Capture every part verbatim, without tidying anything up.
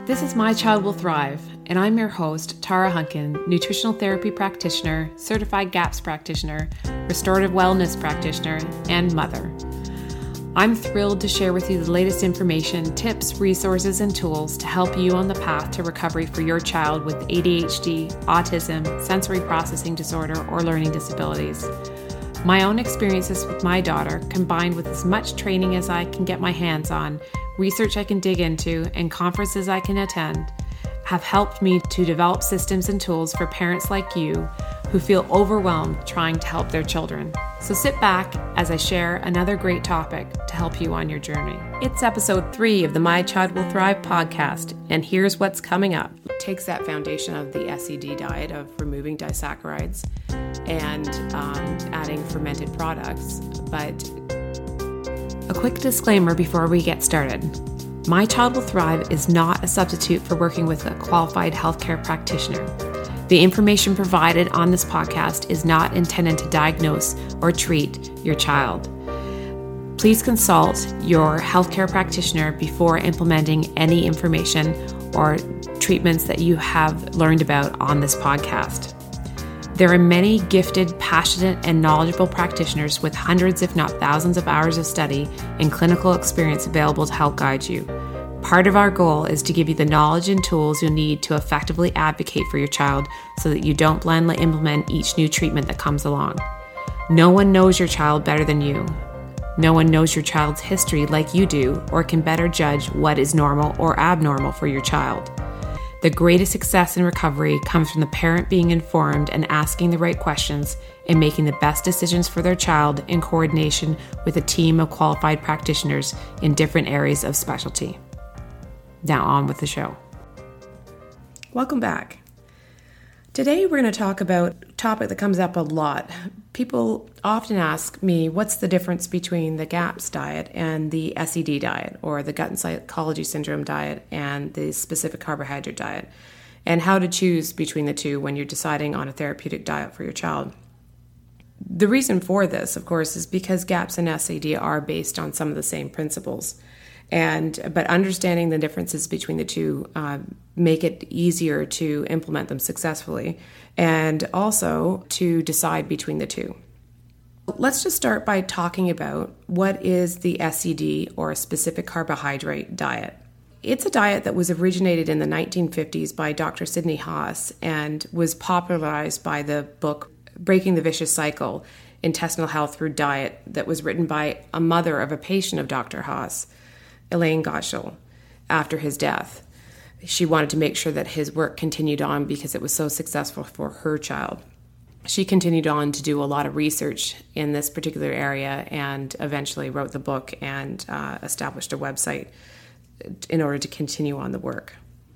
This is My Child Will Thrive, and I'm your host, Tara Hunkin, nutritional therapy practitioner, certified GAPS practitioner, restorative wellness practitioner, and mother. I'm thrilled to share with you the latest information, tips, resources, and tools to help you on the path to recovery for your child with A D H D, autism, sensory processing disorder, or learning disabilities. My own experiences with my daughter, combined with as much training as I can get my hands on, research I can dig into, and conferences I can attend, have helped me to develop systems and tools for parents like you who feel overwhelmed trying to help their children. So sit back as I share another great topic to help you on your journey. It's episode three of the My Child Will Thrive podcast, and here's what's coming up. It takes that foundation of the S E D diet of removing disaccharides and um, adding fermented products, but a quick disclaimer before we get started. My Child Will Thrive is not a substitute for working with a qualified healthcare practitioner. The information provided on this podcast is not intended to diagnose or treat your child. Please consult your healthcare practitioner before implementing any information or treatments that you have learned about on this podcast. There are many gifted, passionate, and knowledgeable practitioners with hundreds, if not thousands, of hours of study and clinical experience available to help guide you. Part of our goal is to give you the knowledge and tools you'll need to effectively advocate for your child so that you don't blindly implement each new treatment that comes along. No one knows your child better than you. No one knows your child's history like you do or can better judge what is normal or abnormal for your child. The greatest success in recovery comes from the parent being informed and asking the right questions and making the best decisions for their child in coordination with a team of qualified practitioners in different areas of specialty. Now on with the show. Welcome back. Today we're going to talk about a topic that comes up a lot. People often ask me, what's the difference between the GAPS diet and the S E D diet, or the gut and psychology syndrome diet and the specific carbohydrate diet, and how to choose between the two when you're deciding on a therapeutic diet for your child. The reason for this, of course, is because GAPS and S E D are based on some of the same principles. And but understanding the differences between the two uh, make it easier to implement them successfully, and also to decide between the two. Let's just start by talking about what is the S E D, or specific carbohydrate diet. It's a diet that was originated in the nineteen fifties by Doctor Sidney Haas and was popularized by the book Breaking the Vicious Cycle: Intestinal Health Through Diet, that was written by a mother of a patient of Doctor Haas, Elaine Gottschall, after his death. She wanted to make sure that his work continued on because it was so successful for her child. She continued on to do a lot of research in this particular area and eventually wrote the book and uh, established a website in order to continue on the work.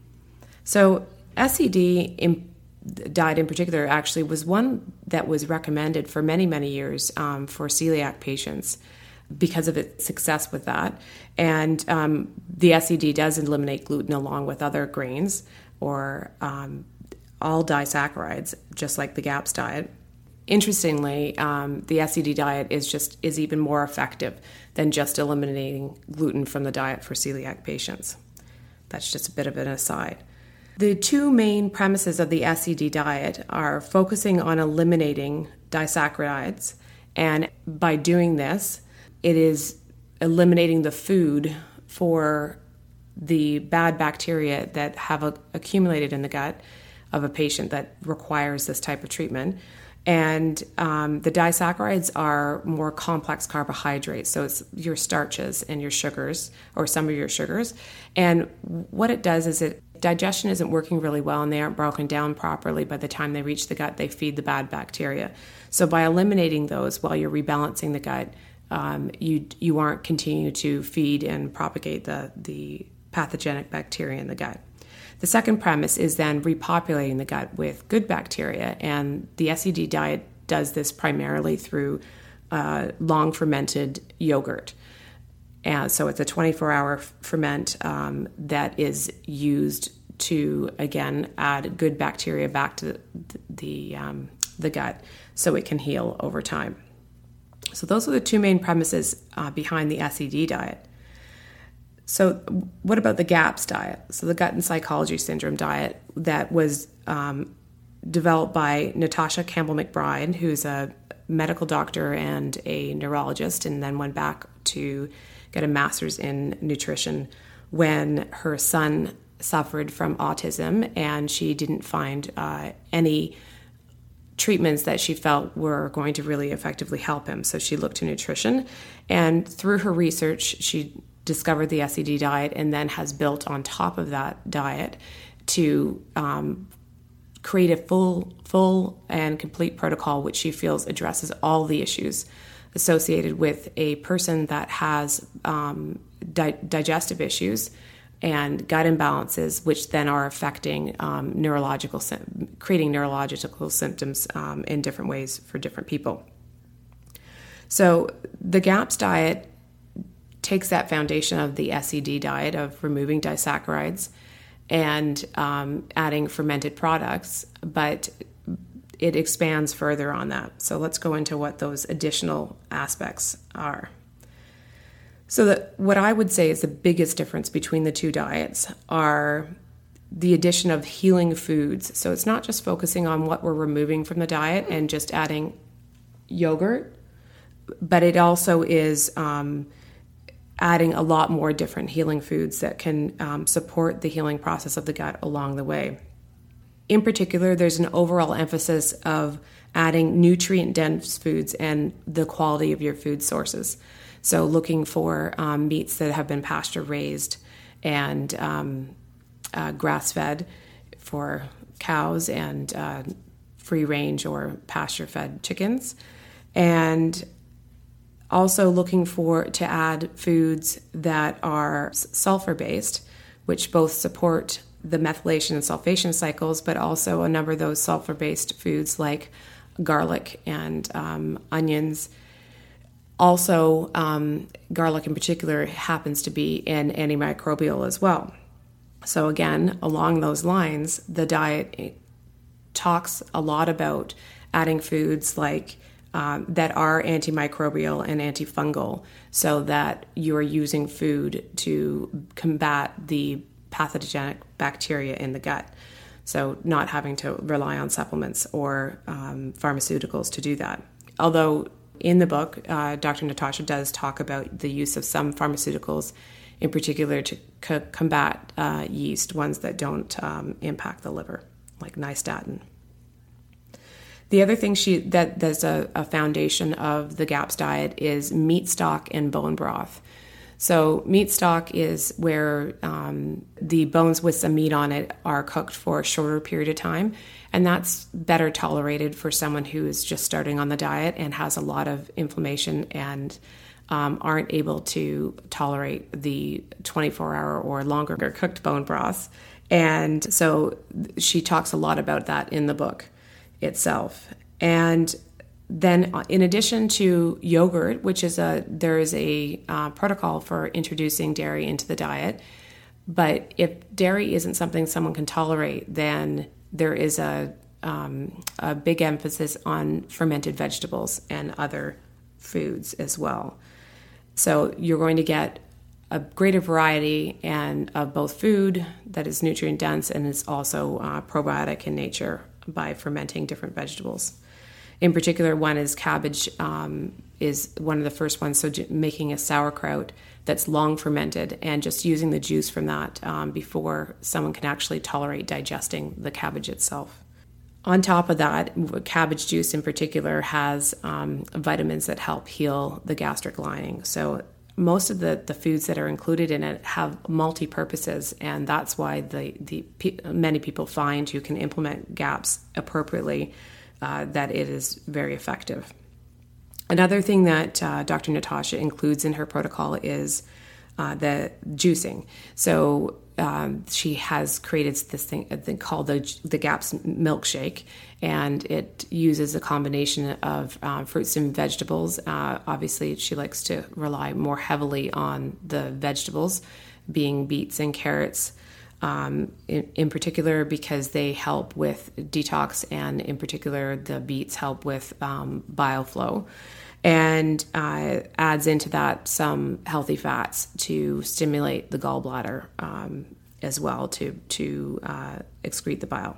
So S E D in, diet in particular actually was one that was recommended for many, many years um, for celiac patients, because of its success with that. And um, the S E D does eliminate gluten along with other grains or um, all disaccharides, just like the GAPS diet. Interestingly, um, the S E D diet is just is even more effective than just eliminating gluten from the diet for celiac patients. That's just a bit of an aside. The two main premises of the S E D diet are focusing on eliminating disaccharides, and by doing this, it is eliminating the food for the bad bacteria that have a, accumulated in the gut of a patient that requires this type of treatment. And um, the disaccharides are more complex carbohydrates, so it's your starches and your sugars, or some of your sugars. And what it does is it digestion isn't working really well, and they aren't broken down properly. By the time they reach the gut, they feed the bad bacteria. So by eliminating those while you're rebalancing the gut, Um, you you aren't continuing to feed and propagate the, the pathogenic bacteria in the gut. The second premise is then repopulating the gut with good bacteria, and the S E D diet does this primarily through uh, long fermented yogurt. And so it's a twenty-four hour ferment um, that is used to, again, add good bacteria back to the, the, um, the gut so it can heal over time. So those are the two main premises uh, behind the S E D diet. So what about the GAPS diet? So the gut and psychology syndrome diet that was um, developed by Natasha Campbell McBride, who's a medical doctor and a neurologist, and then went back to get a master's in nutrition when her son suffered from autism, and she didn't find uh, any treatments that she felt were going to really effectively help him. So she looked to nutrition, and through her research, she discovered the S E D diet and then has built on top of that diet to um, create a full, full and complete protocol which she feels addresses all the issues associated with a person that has um, di- digestive issues and gut imbalances, which then are affecting um, neurological, creating neurological symptoms um, in different ways for different people. So the GAPS diet takes that foundation of the S E D diet of removing disaccharides and um, adding fermented products, but it expands further on that. So let's go into what those additional aspects are. So that what I would say is the biggest difference between the two diets are the addition of healing foods. So it's not just focusing on what we're removing from the diet and just adding yogurt, but it also is um, adding a lot more different healing foods that can um, support the healing process of the gut along the way. In particular, there's an overall emphasis of adding nutrient-dense foods and the quality of your food sources. So looking for um, meats that have been pasture-raised and um, uh, grass-fed for cows and uh, free-range or pasture-fed chickens. And also looking for to add foods that are sulfur-based, which both support the methylation and sulfation cycles, but also a number of those sulfur-based foods like garlic and um, onions. Also, um, garlic in particular happens to be an antimicrobial as well. So again, along those lines, the diet talks a lot about adding foods like Um, that are antimicrobial and antifungal, so that you're using food to combat the pathogenic bacteria in the gut. So not having to rely on supplements or um, pharmaceuticals to do that. Although in the book, uh, Doctor Natasha does talk about the use of some pharmaceuticals, in particular to c- combat uh, yeast, ones that don't um, impact the liver, like nystatin. The other thing she that there's a, a foundation of the GAPS diet is meat stock and bone broth. So meat stock is where um, the bones with some meat on it are cooked for a shorter period of time, and that's better tolerated for someone who is just starting on the diet and has a lot of inflammation and um, aren't able to tolerate the twenty-four hour or longer cooked bone broths. And so she talks a lot about that in the book itself. And then in addition to yogurt, which is a, there is a uh, protocol for introducing dairy into the diet. But if dairy isn't something someone can tolerate, then there is a, um, a big emphasis on fermented vegetables and other foods as well. So you're going to get a greater variety and of both food that is nutrient dense and is also uh, probiotic in nature by fermenting different vegetables. In particular, one is cabbage um, is one of the first ones. So j- making a sauerkraut that's long fermented and just using the juice from that um, before someone can actually tolerate digesting the cabbage itself. On top of that, cabbage juice in particular has um, vitamins that help heal the gastric lining. So most of the, the foods that are included in it have multi-purposes, and that's why the, the many people find who can implement GAPS appropriately uh, that it is very effective. Another thing that uh, Doctor Natasha includes in her protocol is uh, the juicing. So um, she has created this thing, a thing called the the GAPS milkshake, and it uses a combination of uh, fruits and vegetables. Uh, obviously, she likes to rely more heavily on the vegetables, being beets and carrots, um, in, in particular because they help with detox, and in particular, the beets help with um, bile flow. and uh, adds into that some healthy fats to stimulate the gallbladder um, as well to, to uh, excrete the bile.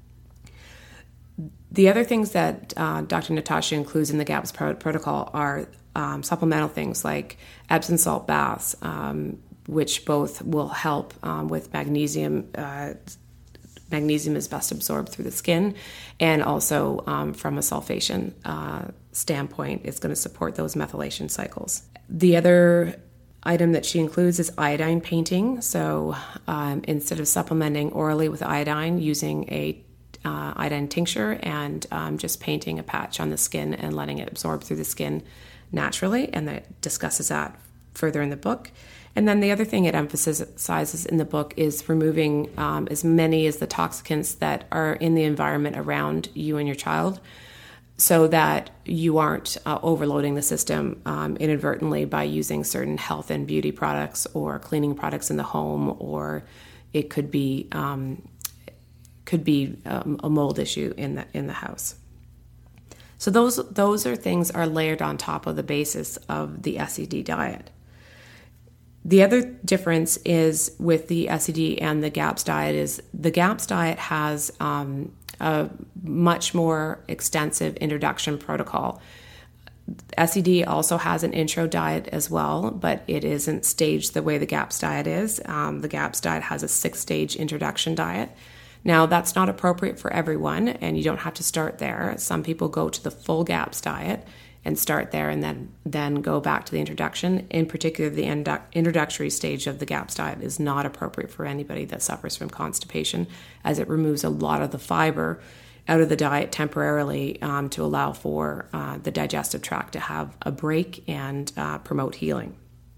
The other things that uh, Doctor Natasha includes in the GAPS pro- protocol are um, supplemental things like Epsom salt baths, um, which both will help um, with magnesium. Uh, magnesium is best absorbed through the skin, and also um, from a sulfation uh, standpoint, it's going to support those methylation cycles. The other item that she includes is iodine painting. So um, instead of supplementing orally with iodine, using a Uh, iodine tincture and um, just painting a patch on the skin and letting it absorb through the skin naturally, and that discusses that further in the book. And then the other thing it emphasizes in the book is removing um, as many as the toxicants that are in the environment around you and your child, so that you aren't uh, overloading the system um, inadvertently by using certain health and beauty products or cleaning products in the home, or it could be um, could be um, a mold issue in the in the house. So those those are things are layered on top of the basis of the S E D diet. The other difference is with the S E D and the GAPS diet is the GAPS diet has um, a much more extensive introduction protocol. S E D also has an intro diet as well, but it isn't staged the way the GAPS diet is. Um, the GAPS diet has a six-stage introduction diet. Now, that's not appropriate for everyone, and you don't have to start there. Some people go to the full GAPS diet and start there and then, then go back to the introduction. In particular, the indu- introductory stage of the GAPS diet is not appropriate for anybody that suffers from constipation, as it removes a lot of the fiber out of the diet temporarily um, to allow for uh, the digestive tract to have a break and uh, promote healing.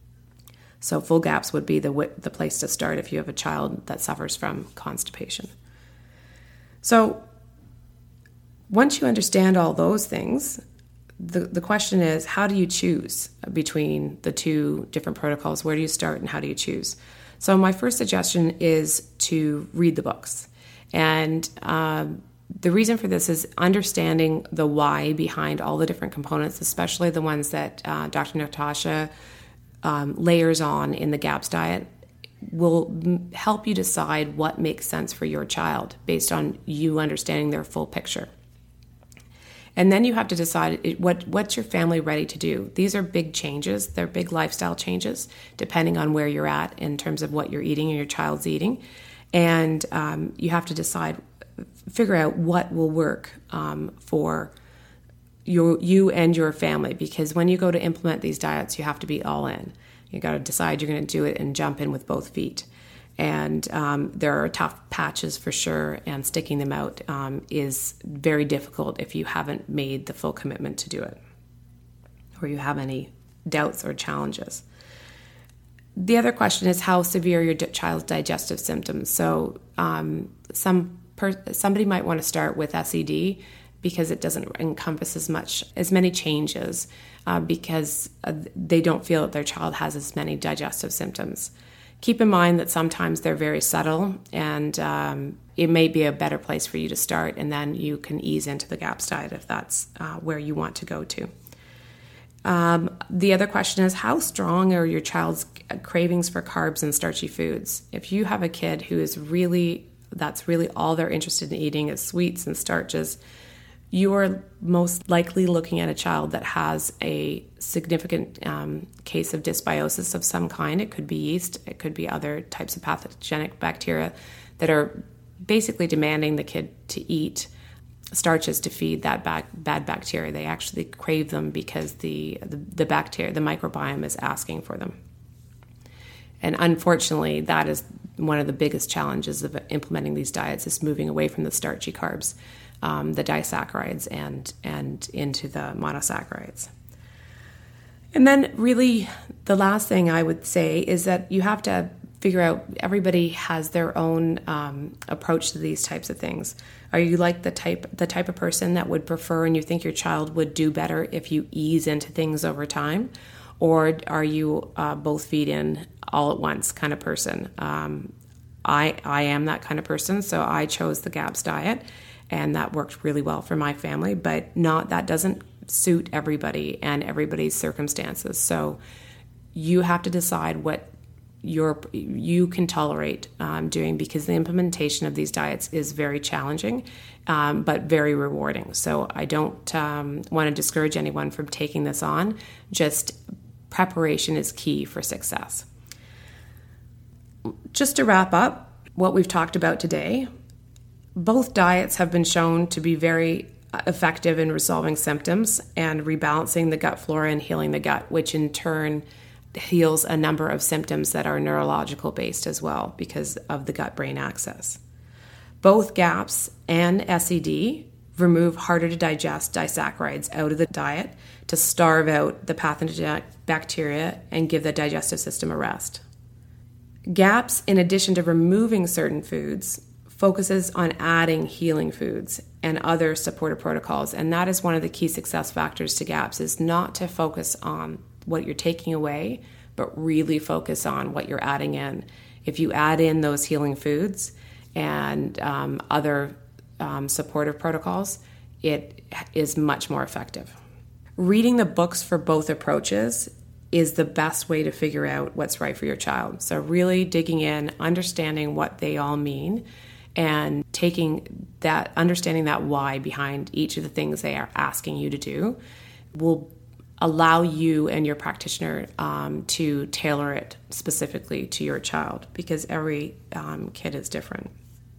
So full GAPS would be the, w- the place to start if you have a child that suffers from constipation. So once you understand all those things, the, the question is, how do you choose between the two different protocols? Where do you start and how do you choose? So my first suggestion is to read the books. And um, the reason for this is understanding the why behind all the different components, especially the ones that uh, Doctor Natasha um, layers on in the GAPS diet, will help you decide what makes sense for your child based on you understanding their full picture. And then you have to decide what what's your family ready to do. These are big changes. They're big lifestyle changes depending on where you're at in terms of what you're eating and your child's eating. And um, you have to decide, figure out what will work um, for your you and your family, because when you go to implement these diets, you have to be all in. You got to decide you're going to do it and jump in with both feet. And um, there are tough patches for sure, and sticking them out um, is very difficult if you haven't made the full commitment to do it, or you have any doubts or challenges. The other question is how severe your di- child's digestive symptoms. So um, some per- somebody might want to start with S E D because it doesn't encompass as much, as many changes, uh, because uh, they don't feel that their child has as many digestive symptoms. Keep in mind that sometimes they're very subtle, and um, it may be a better place for you to start, and then you can ease into the GAPS diet if that's uh, where you want to go to. Um, the other question is, how strong are your child's cravings for carbs and starchy foods? If you have a kid who is really, that's really all they're interested in eating is sweets and starches, you are most likely looking at a child that has a significant um, case of dysbiosis of some kind. It could be yeast, it could be other types of pathogenic bacteria that are basically demanding the kid to eat starches to feed that bad, bad bacteria. They actually crave them because the, the, the bacteria, the microbiome is asking for them. And unfortunately, that is one of the biggest challenges of implementing these diets, is moving away from the starchy carbs, um, the disaccharides, and and into the monosaccharides. And then really the last thing I would say is that you have to figure out, everybody has their own um, approach to these types of things. Are you like the type the type of person that would prefer, and you think your child would do better if you ease into things over time? Or are you uh, both feed in all at once kind of person? Um, I I am that kind of person, so I chose the GAPS diet, and that worked really well for my family. But not that doesn't suit everybody and everybody's circumstances. So you have to decide what your you can tolerate um, doing, because the implementation of these diets is very challenging, um, but very rewarding. So I don't um, want to discourage anyone from taking this on. Just preparation is key for success. Just to wrap up what we've talked about today, both diets have been shown to be very effective in resolving symptoms and rebalancing the gut flora and healing the gut, which in turn heals a number of symptoms that are neurological based as well because of the gut-brain axis. Both GAPS and S E D remove harder to digest disaccharides out of the diet to starve out the pathogenic bacteria and give the digestive system a rest. GAPS, in addition to removing certain foods, focuses on adding healing foods and other supportive protocols, and that is one of the key success factors to GAPS, is not to focus on what you're taking away, but really focus on what you're adding in. If you add in those healing foods and um, other um, supportive protocols, it is much more effective. Reading the books for both approaches is the best way to figure out what's right for your child. So really digging in, understanding what they all mean, and taking that, understanding that why behind each of the things they are asking you to do will allow you and your practitioner um, to tailor it specifically to your child, because every um, kid is different.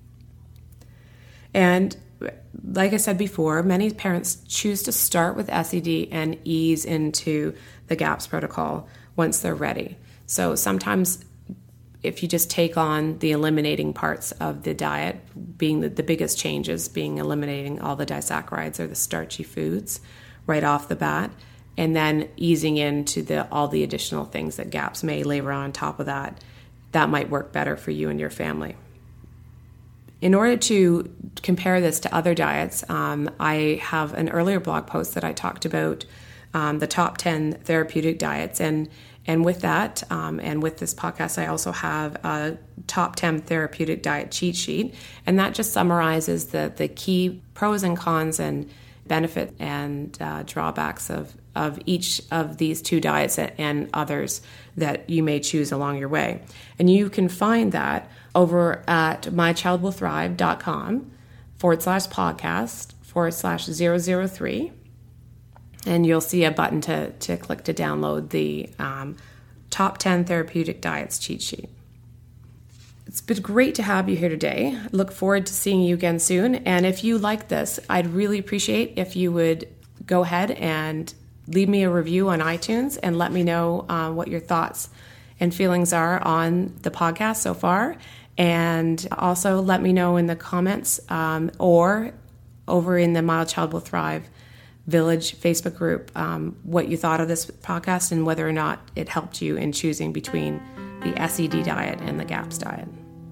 And like I said before, many parents choose to start with S E D and ease into the GAPS protocol once they're ready. So sometimes if you just take on the eliminating parts of the diet, being the, the biggest changes being eliminating all the disaccharides or the starchy foods right off the bat, and then easing into the all the additional things that GAPS may layer on top of that, that might work better for you and your family. In order to compare this to other diets, um, I have an earlier blog post that I talked about um, the top ten therapeutic diets, and and with that, um, and with this podcast, I also have a top ten therapeutic diet cheat sheet, and that just summarizes the the key pros and cons and benefit and uh, drawbacks of, of each of these two diets and others that you may choose along your way. And you can find that over at mychildwillthrive.com forward slash podcast forward slash zero zero three. And you'll see a button to, to click to download the um, top ten therapeutic diets cheat sheet. It's been great to have you here today. I look forward to seeing you again soon. And if you like this, I'd really appreciate if you would go ahead and leave me a review on iTunes and let me know uh, what your thoughts and feelings are on the podcast so far. And also let me know in the comments um, or over in the My Child Will Thrive Village Facebook group um, what you thought of this podcast and whether or not it helped you in choosing between the S E D diet and the GAPS diet.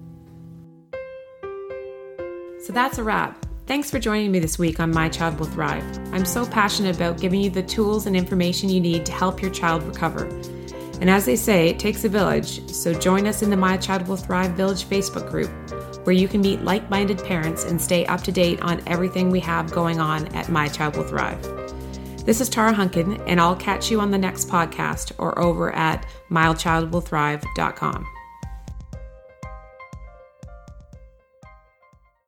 So that's a wrap. Thanks for joining me this week on My Child Will Thrive. I'm so passionate about giving you the tools and information you need to help your child recover. And as they say, it takes a village, so join us in the My Child Will Thrive Village Facebook group, where you can meet like-minded parents and stay up to date on everything we have going on at My Child Will Thrive. This is Tara Hunkin, and I'll catch you on the next podcast or over at my child will thrive dot com.